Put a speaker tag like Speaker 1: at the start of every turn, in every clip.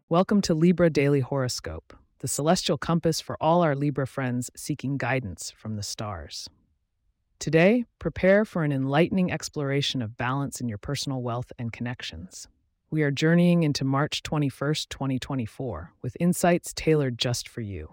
Speaker 1: Welcome to Libra Daily Horoscope, the celestial compass for all our Libra friends seeking guidance from the stars. Today, prepare for an enlightening exploration of balance in your personal wealth and connections. We are journeying into March 21st, 2024, with insights tailored just for you.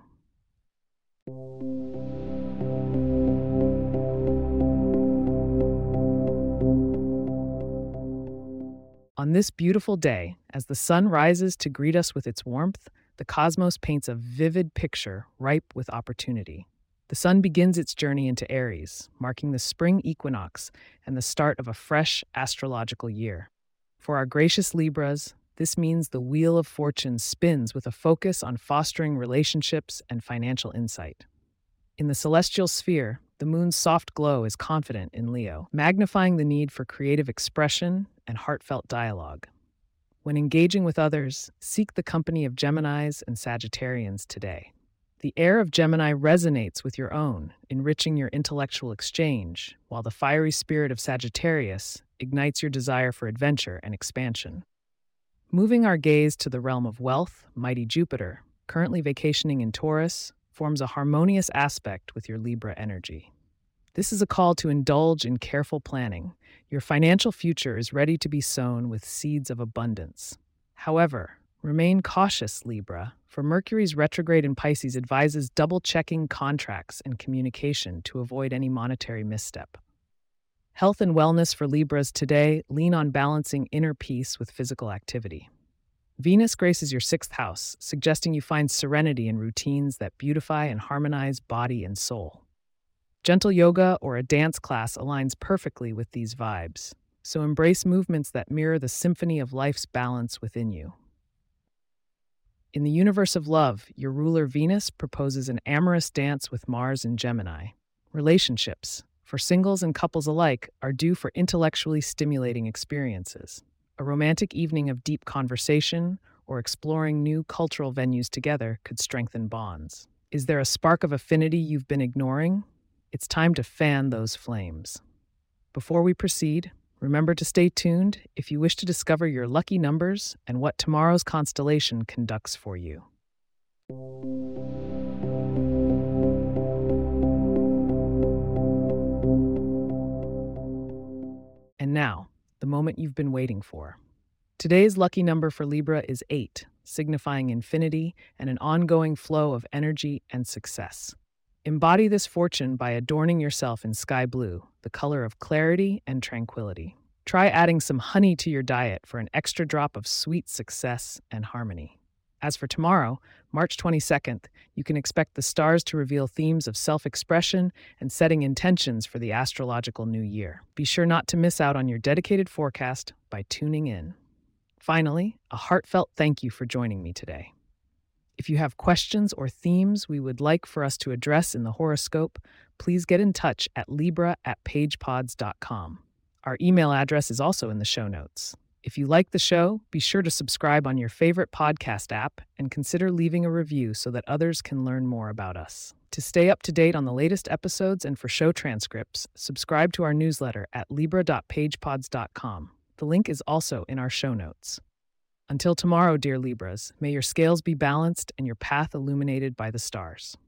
Speaker 1: On this beautiful day, as the sun rises to greet us with its warmth, the cosmos paints a vivid picture ripe with opportunity. The sun begins its journey into Aries, marking the spring equinox and the start of a fresh astrological year. For our gracious Libras, this means the wheel of fortune spins with a focus on fostering relationships and financial insight. In the celestial sphere, the moon's soft glow is confident in Leo, magnifying the need for creative expression and heartfelt dialogue. When engaging with others, seek the company of Geminis and Sagittarians today. The air of Gemini resonates with your own, enriching your intellectual exchange, while the fiery spirit of Sagittarius ignites your desire for adventure and expansion. Moving our gaze to the realm of wealth, mighty Jupiter, currently vacationing in Taurus, forms a harmonious aspect with your Libra energy. This is a call to indulge in careful planning. Your financial future is ready to be sown with seeds of abundance. However, remain cautious, Libra, for Mercury's retrograde in Pisces advises double-checking contracts and communication to avoid any monetary misstep. Health and wellness for Libras today lean on balancing inner peace with physical activity. Venus graces your sixth house, suggesting you find serenity in routines that beautify and harmonize body and soul. Gentle yoga or a dance class aligns perfectly with these vibes, so embrace movements that mirror the symphony of life's balance within you. In the universe of love, your ruler Venus proposes an amorous dance with Mars in Gemini. Relationships, for singles and couples alike, are due for intellectually stimulating experiences. A romantic evening of deep conversation or exploring new cultural venues together could strengthen bonds. Is there a spark of affinity you've been ignoring? It's time to fan those flames. Before we proceed, remember to stay tuned if you wish to discover your lucky numbers and what tomorrow's constellation conducts for you. And now, the moment you've been waiting for. Today's lucky number for Libra is 8, signifying infinity and an ongoing flow of energy and success. Embody this fortune by adorning yourself in sky blue, the color of clarity and tranquility. Try adding some honey to your diet for an extra drop of sweet success and harmony. As for tomorrow, March 22nd, you can expect the stars to reveal themes of self-expression and setting intentions for the astrological new year. Be sure not to miss out on your dedicated forecast by tuning in. Finally, a heartfelt thank you for joining me today. If you have questions or themes we would like for us to address in the horoscope, please get in touch at libra@pagepods.com. Our email address is also in the show notes. If you like the show, be sure to subscribe on your favorite podcast app and consider leaving a review so that others can learn more about us. To stay up to date on the latest episodes and for show transcripts, subscribe to our newsletter at libra.pagepods.com. The link is also in our show notes. Until tomorrow, dear Libras, may your scales be balanced and your path illuminated by the stars.